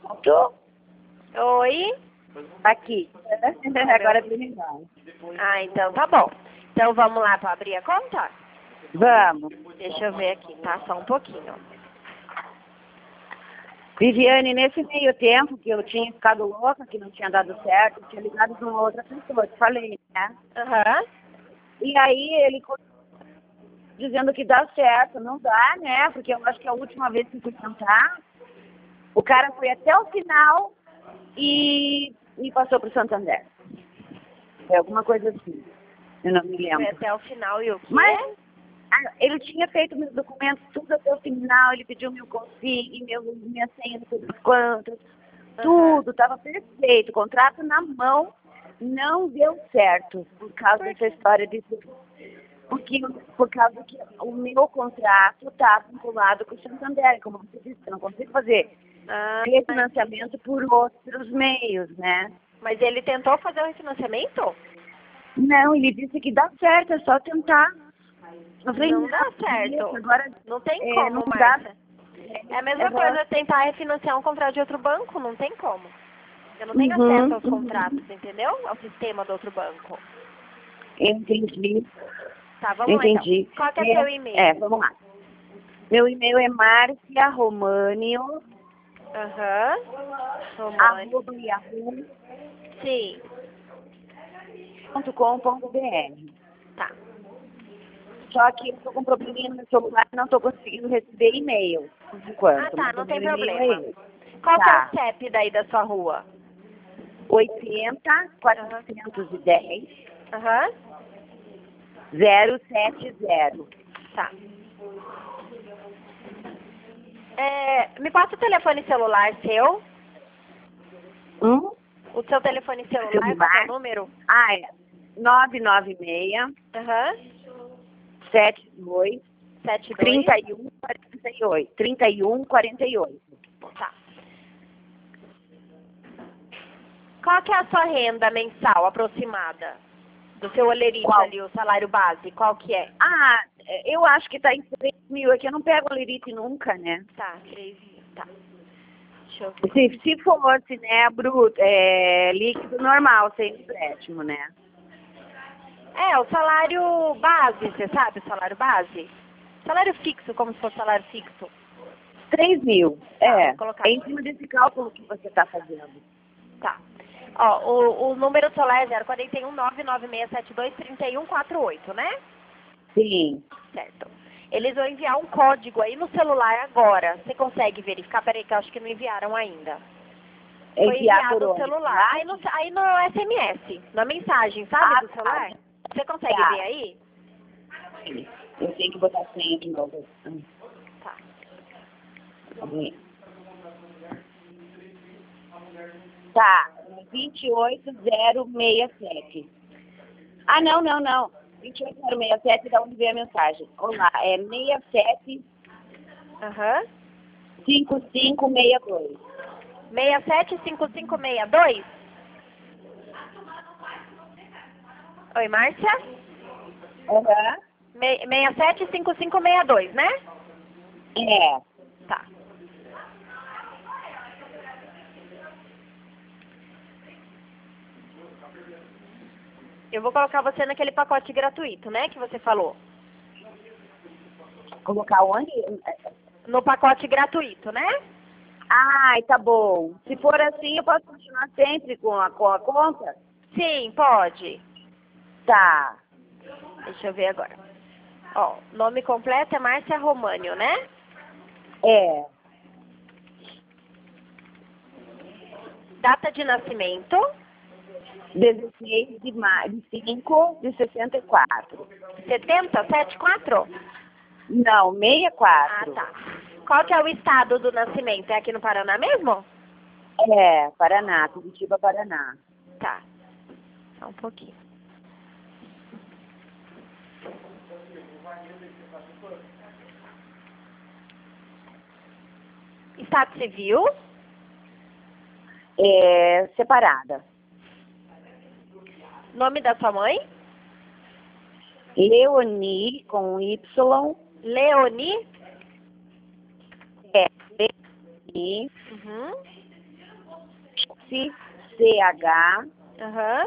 Tô Oi? aqui. Agora é legal. Ah, então tá bom. Então vamos lá para abrir a conta? Vamos. Deixa eu ver aqui, tá? Só um pouquinho. Viviane, nesse meio tempo que eu tinha ficado louca, que não tinha dado certo, eu tinha ligado para uma outra pessoa, te falei, né? Aham. E aí ele dizendo que dá certo, não dá, né? Porque eu acho que a última vez que fui tentar, o cara foi até o final e passou para o Santander. É alguma coisa assim. Eu não me Foi lembro. até o final e o quê? Mas ele tinha feito meus documentos tudo até o final, ele pediu meu config, minha senha, não sei das quantas, tudo, estava perfeito, contrato na mão, não deu certo por causa dessa história de por causa que o meu contrato está vinculado com o Santander, como você disse, eu não consigo fazer refinanciamento por outros meios, né? Mas ele tentou fazer o refinanciamento? Não, ele disse que dá certo, é só tentar. Eu falei, Não dá certo. isso, agora Não tem como, não Márcia. dá. É a mesma coisa tentar refinanciar um contrato de outro banco, não tem como. Eu não tenho Uhum, acesso aos contratos, entendeu? Ao sistema do outro banco. Entendi. Tá, vamos lá então. Entendi. Qual que é seu e-mail? Vamos lá. Meu e-mail é marciaromânio, Aham. Romani. @yahoo.com.br. Sim. Tá. Só que eu estou com um probleminha no meu celular e não estou conseguindo receber e-mail, por enquanto. Ah, tá, Mas não o tem meu e-mail problema. é esse. Qual que é o Tá. CEP daí da sua rua? 80 410 Aham. 070. Tá. Me passa o telefone celular seu. O seu telefone celular, qual que é o número? É 996 Aham. 72 72. 31 48. 31 48. Tá. Qual que é a sua renda mensal aproximada? Do seu olerite Qual? ali, o salário base, qual que é? Eu acho que está em 3 mil aqui. Eu não pego a lerite nunca, né? Tá, 3 mil, tá. Deixa eu ver. Se fosse, né, bruto, líquido normal, sem empréstimo, né? O salário base, você sabe o salário base? Salário fixo, como se fosse salário fixo. 3 mil, vou colocar em cima desse cálculo que você está fazendo. Tá. Ó, o número do celular é 041 99672 3148, né? Sim. Certo. Eles vão enviar um código aí no celular agora. Você consegue verificar? Peraí, que eu acho que não enviaram ainda. Foi enviado no celular. Aí no SMS, na mensagem, sabe, do celular? Você consegue ver aí? Sim. Eu tenho que botar a senha de novo. Tá. Tá, 28067. Não. 28067, da onde veio a mensagem. Olá, é 67 Aham. 5562. 675562? Oi, Márcia? 675562, né? Tá. Eu vou colocar você naquele pacote gratuito, né, que você falou. Colocar onde? No pacote gratuito, né? Tá bom. Se for assim, eu posso continuar sempre com a conta? Sim, pode. Tá. Deixa eu ver agora. Ó, nome completo é Márcia Românio, né? Data de nascimento? 16 de maio, 5 de 64. 70? 74? Não, 64. Tá. Qual que é o estado do nascimento? É aqui no Paraná mesmo? Paraná, Curitiba, Paraná. Tá. Só um pouquinho. Estado civil? Separada. Nome da sua mãe? Leoni, com Y. Leoni? Leoni. Uhum. CH, Aham.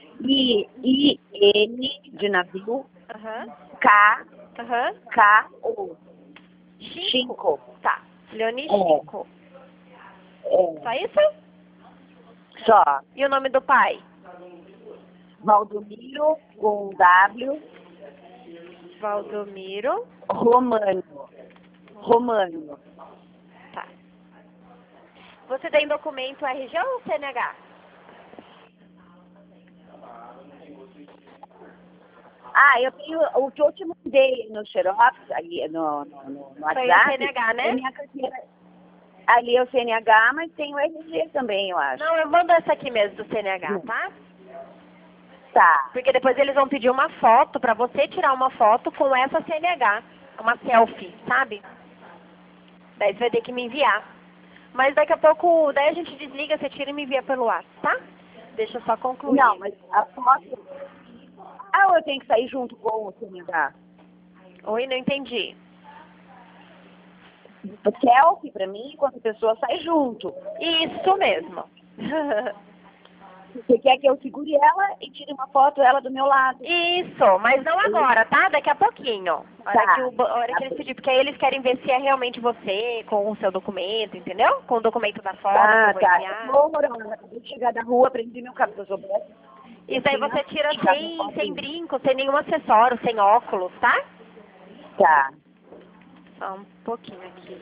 IN de navio, Aham. K, Aham. KO. Chico. Tá. Leoni É. Chico. Só isso? Só. E o nome do pai? Valdomiro com W, Valdomiro. Romano. Romano. Tá. Você tem documento RG ou CNH? Ah, eu tenho o que eu te mandei no Xerox, ali no WhatsApp. Foi o CNH, né? É minha carteira. Ali é o CNH, mas tem o RG também, eu acho. Não, eu mando essa aqui mesmo do CNH, tá? Tá. Porque depois eles vão pedir uma foto pra você tirar uma foto com essa CNH. Uma selfie, sabe? Daí você vai ter que me enviar. Mas daqui a pouco, daí a gente desliga, você tira e me envia pelo WhatsApp, tá? Deixa eu só concluir. Não, mas a foto... Ah, eu tenho que sair junto com o CNH. Oi, não entendi. Selfie pra mim, quando a pessoa sai junto. Isso mesmo. Você quer que eu segure ela e tire uma foto ela do meu lado? Isso, mas não agora, tá? Daqui a pouquinho. A hora, Tá. a hora que eles pedirem, porque aí eles querem ver se é realmente você com o seu documento, entendeu? Com o documento da foto que eu vou enviar. Tô morando. Acabei de chegar da rua, prendi meu cabelo. Se eu soubesse. Isso aí você tira sem brinco, sem nenhum acessório, sem óculos, tá? Tá. Só um pouquinho aqui.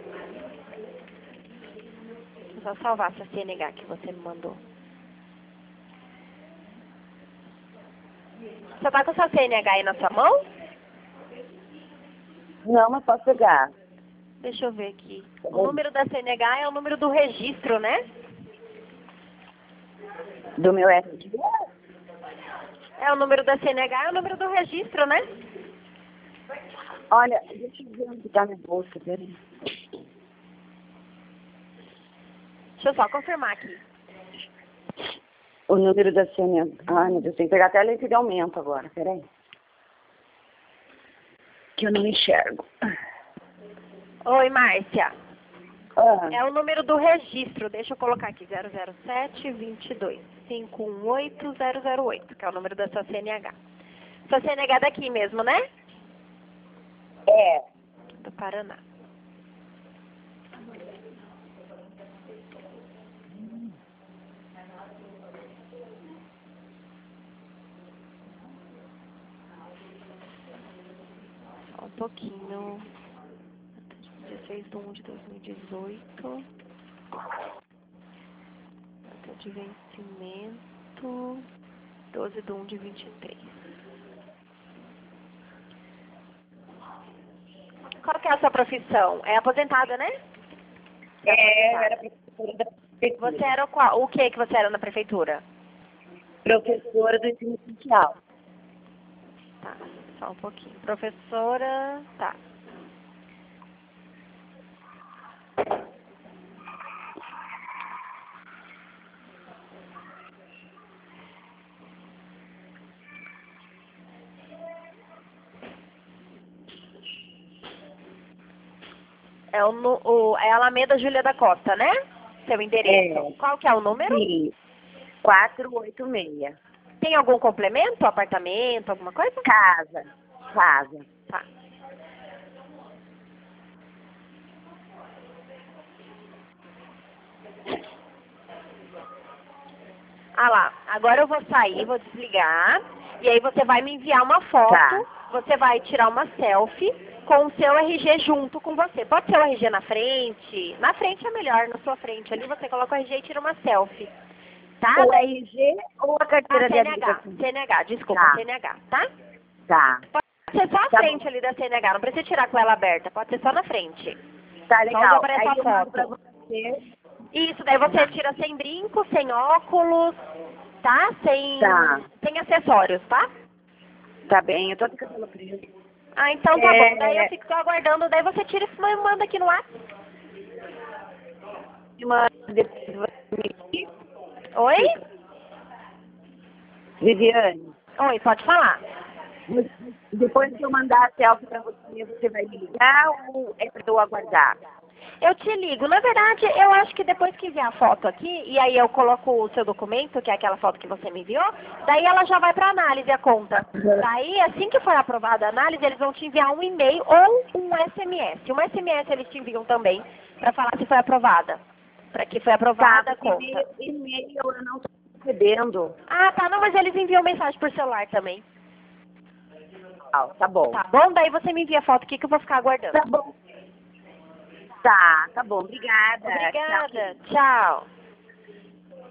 Vou só salvar essa CNH que você me mandou. Você tá com sua CNH aí na sua mão? Não, mas posso pegar. Deixa eu ver aqui. O número da CNH é o número do registro, né? Do meu RG? É o número da CNH, é o número do registro, né? Olha, deixa eu ver onde tá minha bolsa, peraí. Deixa eu só confirmar aqui. O número da CNH. Ai, meu Deus, tem que pegar até a lente de aumento agora, peraí. Que eu não enxergo. Oi, Márcia. Ah, É o número do registro. Deixa eu colocar aqui. 00722 518 008, que é o número da sua CNH. Sua CNH é daqui mesmo, né? é. Do Paraná. Só um pouquinho. 16/1 de 2018. Data de vencimento. 12/1 de 23. Qual que é a sua profissão? É aposentada, né? É, eu era professora da prefeitura. Você era qual? O que você era na prefeitura? Professora do ensino social. Tá, só um pouquinho. Professora, tá. É Alameda Júlia da Costa, né? Seu endereço. É. Qual que é o número? Sim. 486. Tem algum complemento? Apartamento, alguma coisa? Casa. Casa. Tá. Ah lá, agora eu vou sair, vou desligar, e aí você vai me enviar uma foto, Tá. você vai tirar uma selfie com o seu RG junto com você. Pode ser o RG na frente é melhor, na sua frente ali, você coloca o RG e tira uma selfie, tá? O RG ou a carteira de CNH, habilitação? CNH, desculpa, Tá. CNH, tá? Tá. Pode ser só a Tá frente ali da CNH, não precisa tirar com ela aberta, pode ser só na frente. Tá Só onde legal. aparece Aí a eu mando pra foto. você. Isso, daí você tira sem brinco, sem óculos, tá? Tá. Sem acessórios, tá? Tá bem, eu tô de cabelo preso. Ah, então tá bom. Daí eu fico só aguardando, daí você tira e me manda aqui no WhatsApp. Oi? Viviane, Oi, pode falar. depois que eu mandar a selfie pra você, você vai me ligar ou é pra eu aguardar? Eu te ligo. Na verdade, eu acho que depois que enviar a foto aqui, e aí eu coloco o seu documento, que é aquela foto que você me enviou, daí ela já vai para análise a conta. Daí, assim que for aprovada a análise, eles vão te enviar um e-mail ou um SMS. Um SMS eles te enviam também, para falar se foi aprovada. Para que foi aprovada a conta. E-mail eu não estou recebendo. Ah, tá. Não, mas eles enviam mensagem por celular também. Tá bom. Tá bom? Daí você me envia a foto aqui que eu vou ficar aguardando. Tá bom. Tá bom. Obrigada. Obrigada. Tchau.